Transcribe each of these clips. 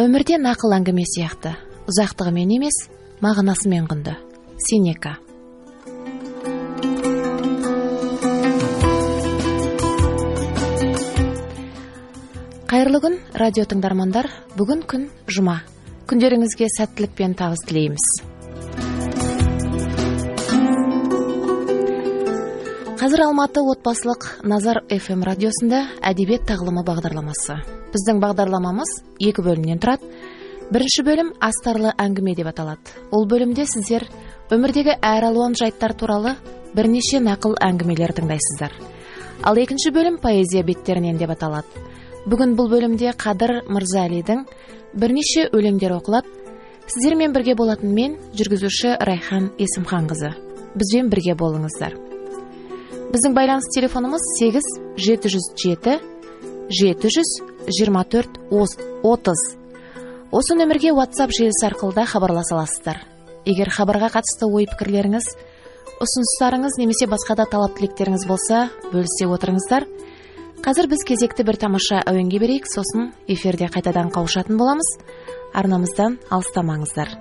Өмірде нақыл әңгіме сияқты, ұзақтығымен емес, мағынасымен құнды. Сенека. Қайырлы күн, радио тыңдармандар. Бүгін күн жұма. Күндеріңізге сәттілік пен табыс тілейміз. Қазір Алматы отбасылық Назар FM радиосында әдебиет тағылымы бағдарламасы. Біздің бағдарламамыз 2 бөлімнен тұрады. Бірінші бөлім астарлы әңгіме деп аталады. Ол бөлімде сіздер өмірдегі әр алуан жайттар туралы бірнеше нақыл әңгімелер тыңдайсыздар. Ал екінші бөлім поэзия беттерінен деп аталады. Бүгін бұл бөлімде Қадыр Мырзалидің бірнеше өлеңдері оқылады. Сіздермен бірге болатын мен, жүргізуші Райхан Есімханқызы. Бізбен бірге болыңыздар. Біздің байланыс телефонымыз 8-707-724-30. Осы нөмірге WhatsApp желісі арқылы хабарласа аласыздар. Егер хабарға қатысты ой-пікірлеріңіз, ұсыныстарыңыз немесе басқа да талап тілектеріңіз болса, бөлісе отырыңыздар. Қазір біз кезекті бір тамаша әуенге берейік, сосын эфирде қайтадан қауышатын боламыз. Арнамыздан алыстамаңыздар.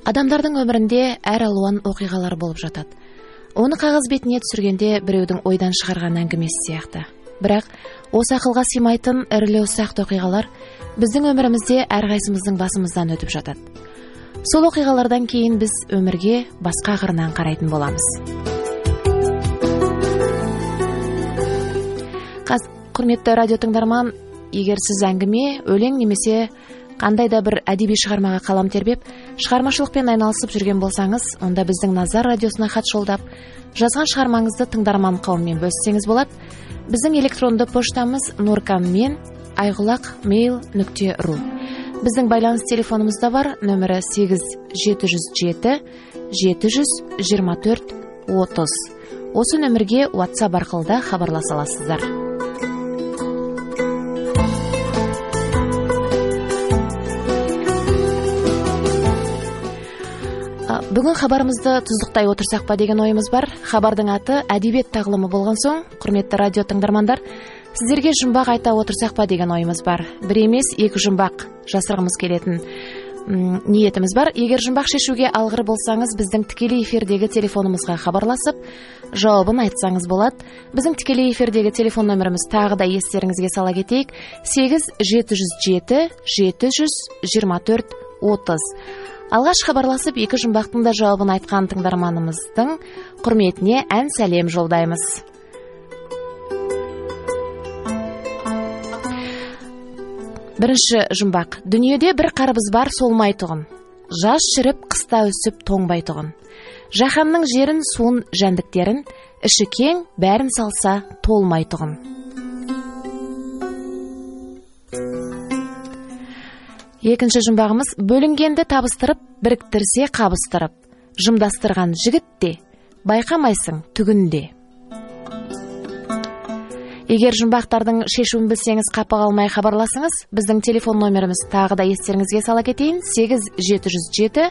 Адамдардың өмірінде әр алуан оқиғалар болып жатады. Оны қағаз бетіне түсіргенде біреудің ойдан шығарған әңгімесі сияқты. Бірақ осы ақылға сыймайтын ірілі ұсақты оқиғалар біздің өмірімізде әрқайсымыздың басымыздан өтіп жатады. Сол оқиғалардан кейін біз өмірге басқа қырынан қарайтын боламыз. Құрметті радио тыңдарман, егер сіз әңгіме, өлең немесе қандай да бір әдеби шығармаға қалам тербеп, шығармашылықпен айналысып жүрген болсаңыз, онда біздің Назар радиосына хат жолдап, жазған шығармаңызды тыңдарман қауыммен бөліссеңіз болады. Біздің электронды поштамыз nurkan@aygulaq.mail.ru. Біздің байланыс телефонымыз да бар, нөмірі 8707 724 30. Осы нөмірге WhatsApp арқылы да хабарласа аласыздар. Бүгін хабарымызды тұздықтай отырсақ па деген ойымыз бар. Хабардың аты әдебиет тағылымы болған соң, құрметті радио тыңдармандар, сіздерге жұмбақ айта отырсақ па деген ойымыз бар. Бір емес, екі жұмбақ жасырғымыз келетін ниетіміз бар. Егер жұмбақ шешуге алғыр болсаңыз, біздің тікелей эфирдегі телефонымызға хабарласып, жауабын айтсаңыз болады. Біздің тікелей эфирдегі телефон нөміріміз тағы да естеріңізге сала кетейік: 8707 724 30. Алғаш хабарласып, екі жұмбақтың да жауабын айтқан тыңдарманымыздың құрметіне ән сәлем жолдаймыз. Бірінші жұмбақ. Дүниеде бір қарбыз бар, солмай тұғын. Жаз шіріп, қыста өсіп, тоңбай тұғын. Жаһанның жерін, суын, жәндіктерін, іші кең, бәрін салса, толмай тұғын. Екінші жұмбағымыз. Бөлінгенді табыстырып, біріктірсе қабыстырып, жымдастырған жігітте, байқамайсың түгінде. Егер жұмбақтардың шешуін білсеңіз, қапы қалмай хабарласыңыз. Біздің телефон номеріміз тағы да естеріңізге сала кетейін: 8707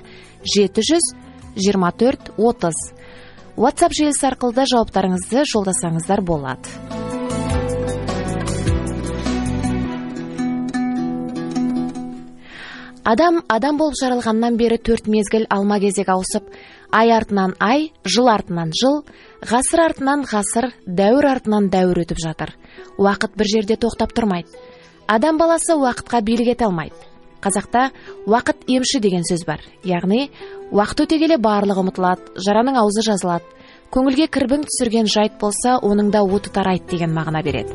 724 30. WhatsApp желісі арқылы да жауаптарыңызды жолдасаңыздар болады. Адам болып жаралғаннан бері 4 мезгіл алма кезек ауысып, ай артынан ай, жыл артынан жыл, ғасыр артынан ғасыр, дәуір артынан дәуір өтіп жатыр. Уақыт бір жерде тоқтап тұрмайды. Адам баласы уақытқа билік ете алмайды. Қазақта уақыт емші деген сөз бар. Яғни, уақыт өте келе барлығы ұмытылады, жараның аузы жазылады. Көңілге кірбің түсірген жайт болса, оның да оты тарайды деген мағына береді.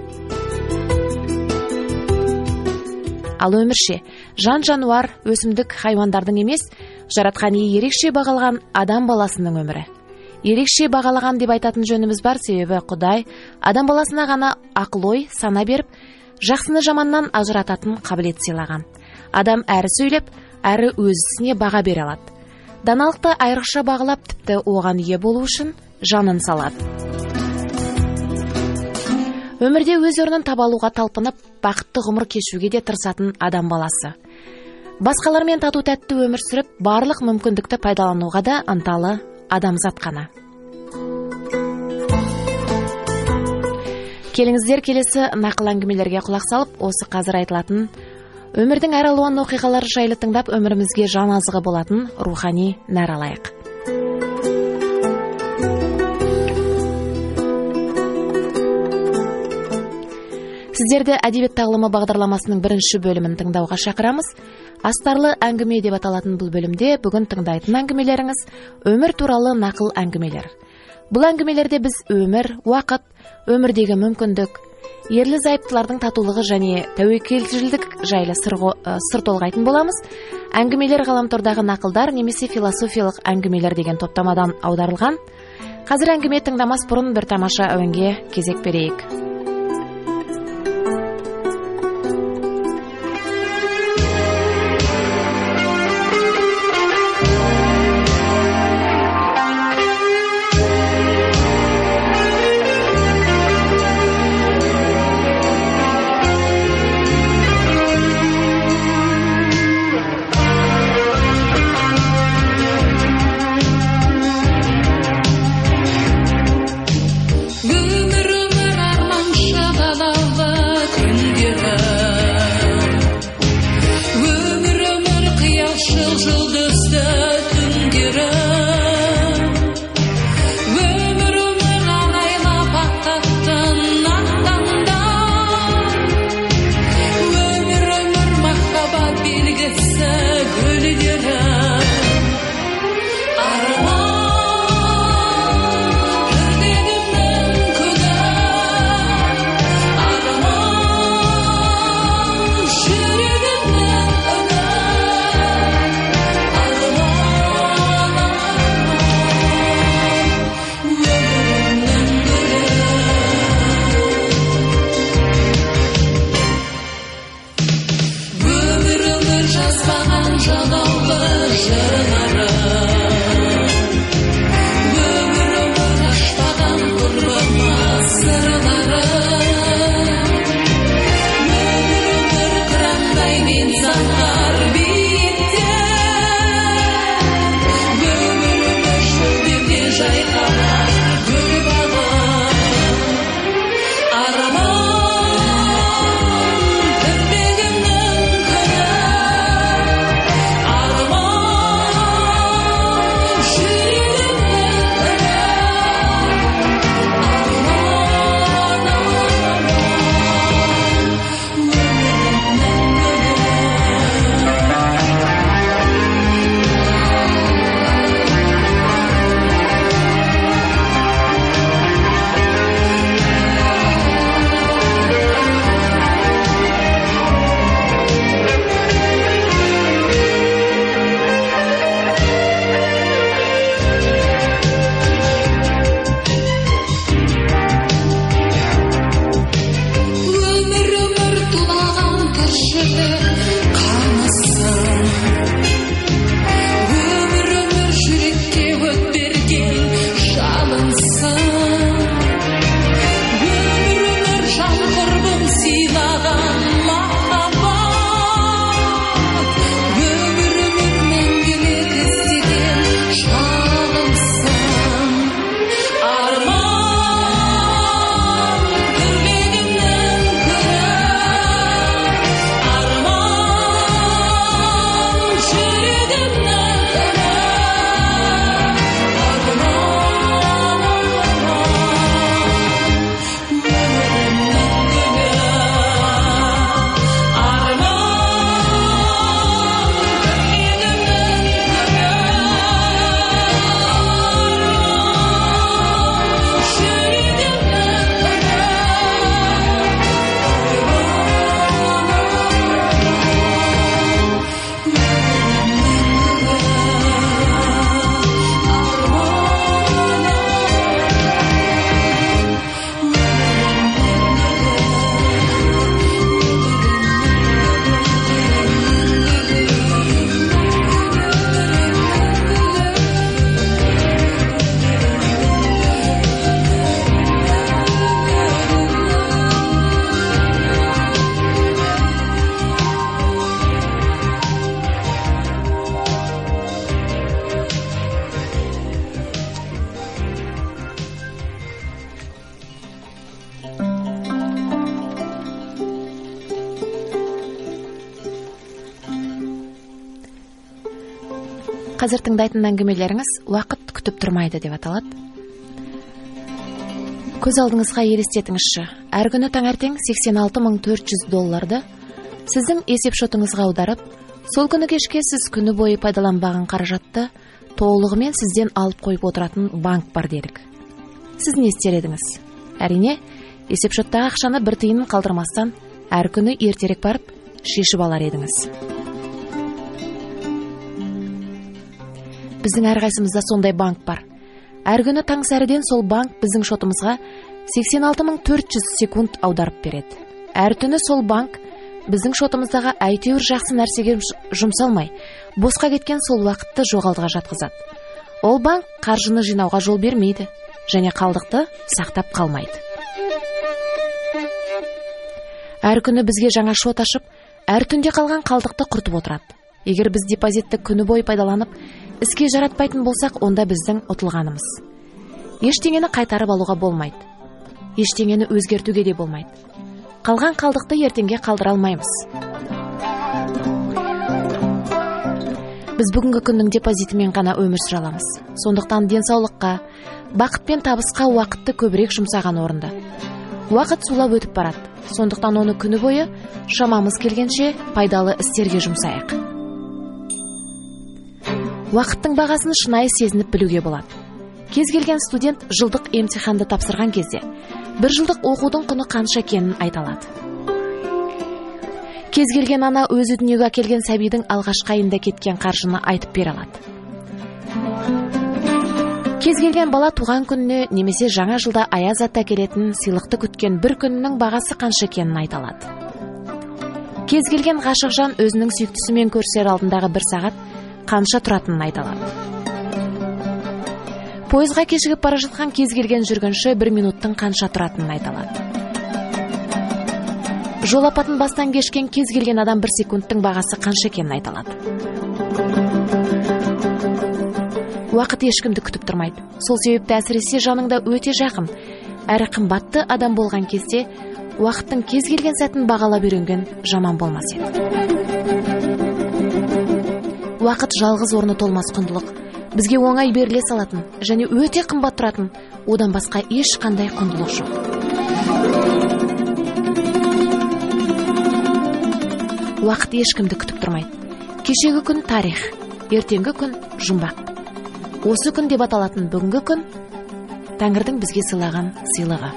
Ал өмірше, жан-жануар, өсімдік, хайуандардың емес, жаратқан ие ерекше бағалаған адам баласының өмірі. Ерекше бағалаған деп айтатын жөніміз бар, себебі Құдай адам баласына ғана ақыл-ой, сана беріп, жақсыны жаманнан ажырататын қабілет сыйлаған. Адам әрі сөйлеп, әрі өз ісіне баға бере алады. Даналықты айрықша бағалап, тіпті оған ие болу үшін жанын салады. Өмірде өз орнын таба алуға талпынып, бақытты ғұмыр кешуге де тырысатын адам баласы. Басқалармен тату-тәтті өмір сүріп, барлық мүмкіндікті пайдалануға да ынталы адамзат қана. Келіңіздер, келесі нақыл әңгімелерге құлақ салып, осы қазір айтылатын өмірдің әр алуан оқиғалары жайлы тыңдап, өмірімізге жан азығы болатын рухани нәр алайық. Сіздерді әдебиет тағылымы бағдарламасының бірінші бөлімін тыңдауға шақырамыз. Астарлы әңгіме деп аталатын бұл бөлімде бүгін тыңдайтын әңгімелеріңіз өмір туралы нақыл әңгімелер. Бұл әңгімелерде біз өмір, уақыт, өмірдегі мүмкіндік, ерлі зайыптылардың татулығы және тәуекелшілдік жайлы сыр толғайтын боламыз. Әңгімелер ғаламтордағы нақылдар немесе философиялық әңгімелер деген топтамадан аударылған. Қазір әңгіме тыңдамас бұрын бір тамаша әуенге кезек берейік. Ömür ömür arman Қазір тыңдайтын әңгімелеріңіз уақыт күтіп тұрмайды деп аталады. Көз алдыңызға елестетіңізші, әр күні таңертең $86,400 сіздің есеп шотыңызға аударып, сол күні кешке сіз күні бойы пайдаланбаған қаражатты толығымен сізден алып қойып отыратын банк бар дедік. Сіз не істер едіңіз? Әрине, есеп шоттағы ақшаны бір тиынын қалдырмастан әр күні ертерек барып шешіп алар едіңіз. Біздің әрқайсымызда сондай банк бар. Әр күні таң сәріден сол банк біздің шотымызға 86,400 секунд аударып береді. Әр түні сол банк біздің шотымыздағы әйтеуір жақсы нәрсеге жұмсалмай, босқа кеткен сол уақытты жоғалтуға жатқызады. Ол банк қаржыны жинауға жол бермейді және қалдықты сақтап қалмайды. Әр күні бізге жаңа шот ашып, әр түнде қалған қалдықты құртып отырады. Егер біз депозитті күні бойы пайдаланып, іске жаратпайтын болсақ, онда біздің ұтылғанымыз. Ештеңені қайтарып алуға болмайды. Ештеңені өзгертуге де болмайды. Қалған қалдықты ертеңге қалдыра алмаймыз. Біз бүгінгі күннің депозитімен ғана өмір сүре аламыз. Сондықтан денсаулыққа, бақыт пен табысқа уақытты көбірек жұмсаған орында. Уақыт сулап өтіп барады. Сондықтан оны күні бойы шамамыз келгенше пайдалы істерге жұмсайық. Уақыттың бағасын шынайы сезініп білуге болады. Кез келген студент жылдық емтиханды тапсырған кезде бір жылдық оқудың құны қанша екенін айта алады. Кез келген ана өзі дүниеге әкелген сәбидің алғашқы айында кеткен қаржыны айтып бере алады. Кез келген бала туған күніне немесе жаңа жылда аяз ат әкелетін сыйлықты күткен бір күннің бағасы қанша екенін айта алады. Кез келген ғашық жан өзінің сүйіктісімен көрісер алдындағы бір сағат қанша тұратынын айта алады. Пойызға кешігіп бара жатқан кез келген жүргінші бір минуттың қанша тұратынын айта алады. Жол апатын бастан кешкен кез келген адам бір секундтың бағасы қанша екенін айта алады. Уақыт ешкімді күтіп тұрмайды. Сол себепті әсіресе жаныңда өте жақын, әрі қымбатты адам болған кезде уақыттың кез келген сәтін бағалап үйренген жаман болмас еді. Уақыт жалғыз орны толмас құндылық. Бізге оңай беріле салатын және өте қымбат тұратын, одан басқа ешқандай құндылық жоқ. Уақыт ешкімді күтіп тұрмайды. Кешегі күн тарих, ертеңгі күн жұмбақ. Осы күн деп аталатын бүгінгі күн Тәңірдің бізге сыйлаған сыйлығы.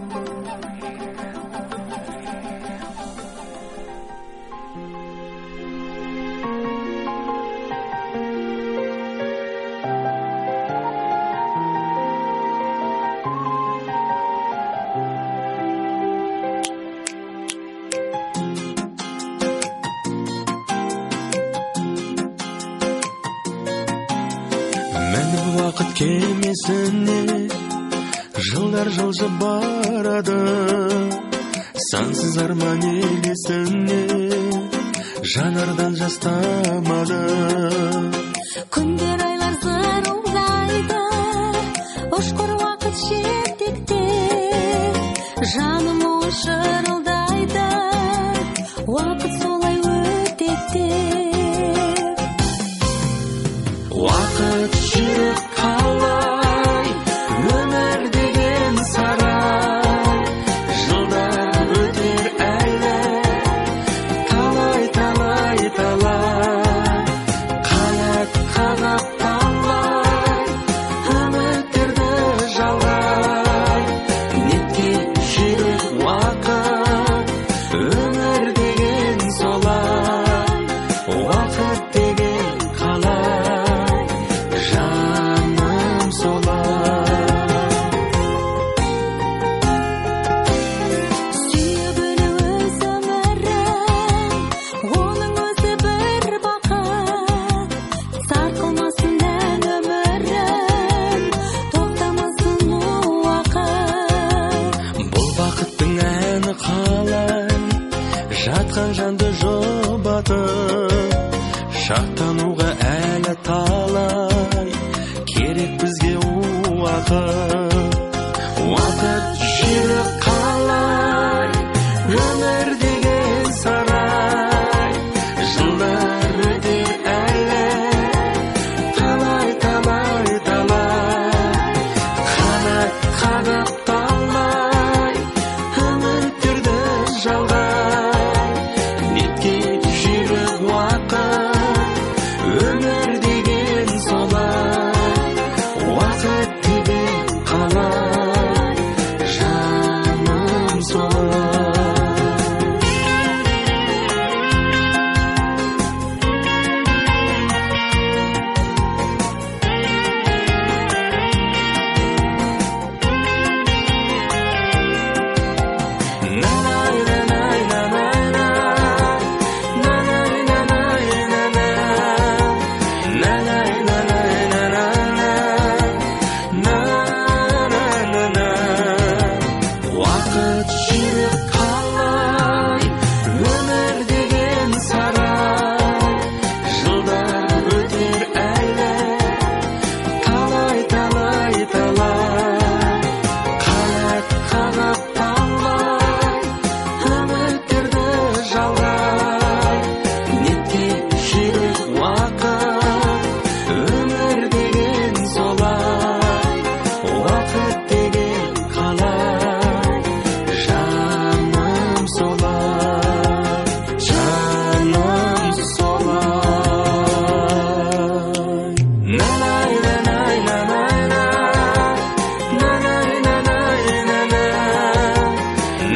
Уақыт кемесіне жылдар жылжып барады, сансыз арман елесіне жанардан жас тамады. Күндер айлар зырылдайды, ұшқыр уақыт шертекте, жаным ой шырылдайды, уақыт солай өтекте. Уақыт жүріп қалай, өмір деген сарай, жылдар өтер әлі, талай, қанат қағып талай, үміттерді жалғай, неткен жүріп уақыт, өмір деген солай, уақыт деген қалай. Жатқан жанды жұбатып, шаттануға әлі талай, керек бізге уақыт. Уақыт жүріп қалай, өмір деген сарай, жылдар өтер әлі,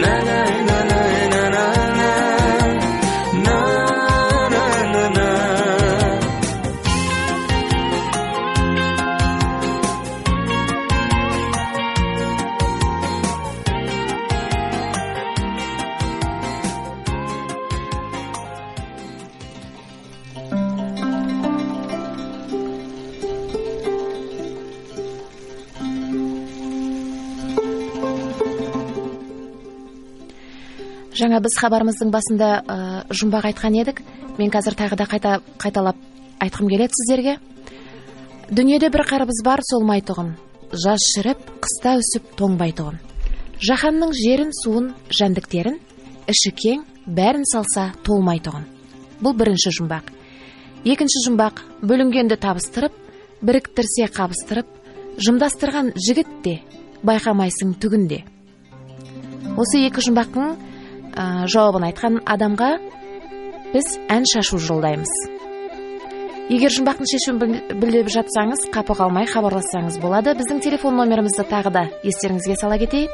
Жаңа біз хабарымыздың басында жұмбақ айтқан едік. Мен қазір тағы да қайталап айтқым келеді сіздерге. Дүниеде бір қарбыз бар, солмайтұғын. Жаз шіріп, қыста үсіп тоңбайтұғын. Жаһанның жерін, суын, жәндіктерін, іші кең, бәрін салса толмайтұғын. Бұл бірінші жұмбақ. Екінші жұмбақ, бөлінгенді табыстырып, біріктірсе қабыстырып, жымдастырған жігіт те, байқамайсың түгінде. Осы екі жұмбақтың жауабын айтқан адамға біз ән шашу жолдаймыз. Егер жұмбақтың шешуін біліп жатсаңыз, қапы қалмай хабарлассаңыз болады. Біздің телефон номерімізді тағы да естеріңізге сала кетейін.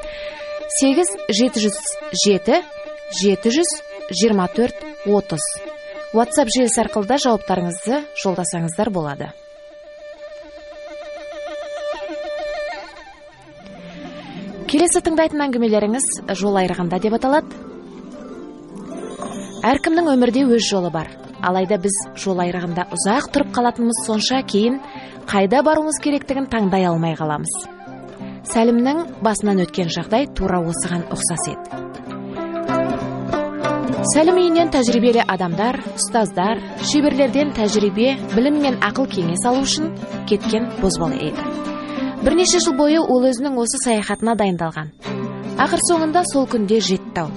8-707-724-30. WhatsApp желісі арқылы да жауаптарыңызды жолдасаңыздар болады. Келесі тыңдайтын әңгімелеріңіз жол айрығында деп аталады. Әркімнің өмірде өз жолы бар. Алайда біз жол айрығында ұзақ тұрып қалатынымыз сонша, кейін қайда баруымыз керектігін таңдай алмай қаламыз. Сәлімнің басынан өткен жағдай тура осыған ұқсас еді. Сәлім үйінен тәжірибелі адамдар, ұстаздар, шеберлерден тәжірибе, білім мен ақыл кеңес алу үшін кеткен бозбала еді. Бірнеше жыл бойы ол өзінің осы саяхатына дайындалған. Ақыр соңында сол күнде жетті.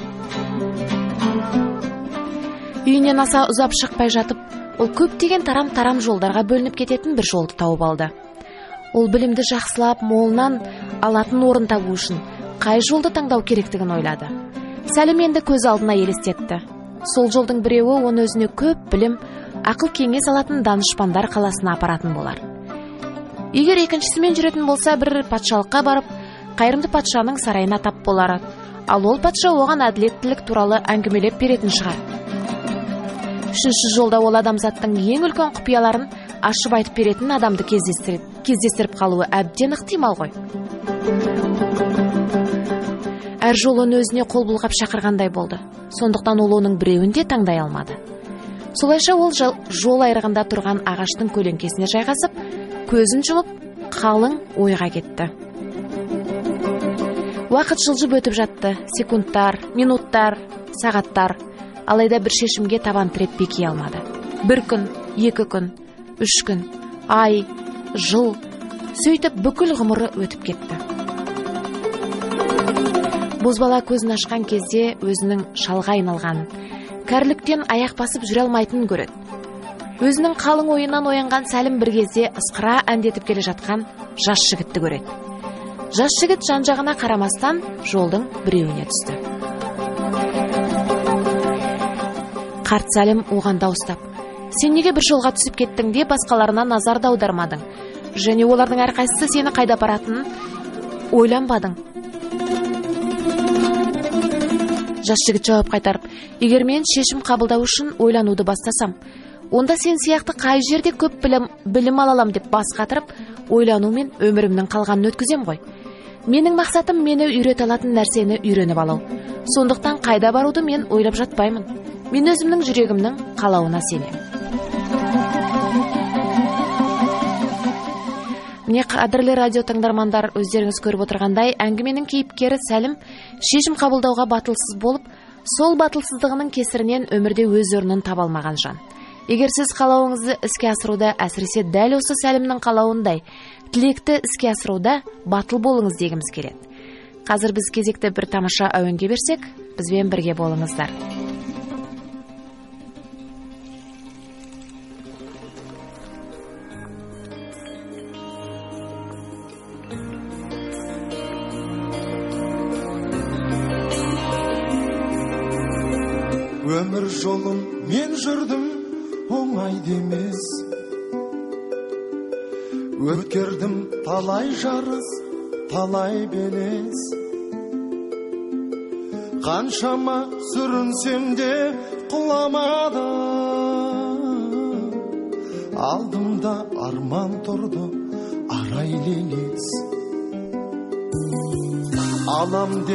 Үйінен аса ұзап шықпай жатып, ол көптеген тарам-тарам жолдарға бөлініп кететін бір жолды тауып алды. Ол білімді жақсылап, молынан алатын орын табу үшін қай жолды таңдау керектігін ойлады. Сәлім енді көз алдына елестетті. Сол жолдың біреуі оны өзіне көп білім, ақыл кеңес алатын данышпандар қаласына апаратын болар. Егер екіншісімен жүретін болса, бір патшалыққа барып, қайырымды патшаның сарайына тап болар. Ал ол патша оған әділеттілік туралы әңгімелеп беретін шығар. Үшінші жолда ол адамзаттың ең үлкен құпияларын ашып айтып беретін адамды кездестіріп қалуы әбден ықтимал ғой. Әр жол оны өзіне қол бұлғап шақырғандай болды. Сондықтан ол оның біреуін де таңдай алмады. Солайша ол жол айрығында тұрған ағаштың көлеңкесіне жайғасып, көзін жұмып, қалың ойға кетті. Уақыт жылжып өтіп жатты. Секундтар, минуттар, сағаттар. Алайда бір шешімге табан тіреп беки алмады. Бір күн, 2 күн, 3 күн, ай, жыл, сөйтіп бүкіл ғұмыры өтіп кетті. Бозбала көзін ашқан кезде өзінің шалға айналғанын, кәріліктен аяқ басып жүре алмайтынын көреді. Өзінің қалың ойынан оянған Сәлім бір кезде ысқыра әндетіп келе жатқан жас жігітті көреді. Жас жігіт жан-жағына қарамастан жолдың біреуіне түсті. Қарт Сәлім оған дауыстап: "Сен неге бір жолға түсіп кеттің де басқаларына назар аудармадың? Және олардың әрқайсысы сені қайда апаратынын ойланбадың?" Жас жігіт жауап қайтарып: "Егер мен шешім қабылдау үшін ойлануды бастасам, онда сен сияқты қай жерде көп білім алалам деп бас қатырып, ойланумен өмірімнің қалғанын өткізем ғой. Менің мақсатым мені үйрете алатын нәрсені үйреніп алу. Сондықтан қайда баруды мен ойлап жатпаймын. Мен өзімнің жүрегімнің қалауына сенем." Міне, қадірлі радио тыңдармандар, өздеріңіз көріп отырғандай, әңгіменің кейіпкері Сәлім шешім қабылдауға батылсыз болып, сол батылсыздығының кесірінен өмірде өз орнын таба алмаған жан. Егер сіз қалауыңызды іске асыруда, әсіресе дәл осы Сәлімнің қалауындай тілекті іске асыруда батыл болыңыз дегіміз келеді. Қазір біз кезекті бір тамаша әуенге берсек, бізбен бірге болыңыздар. Өмір жолын мен жүрдім, оңайды емес. Өткердім талай жарыс, талай белес. қаншама сүрінсем де құламады. Алдымда арман тұрды, арайлеңес. Алам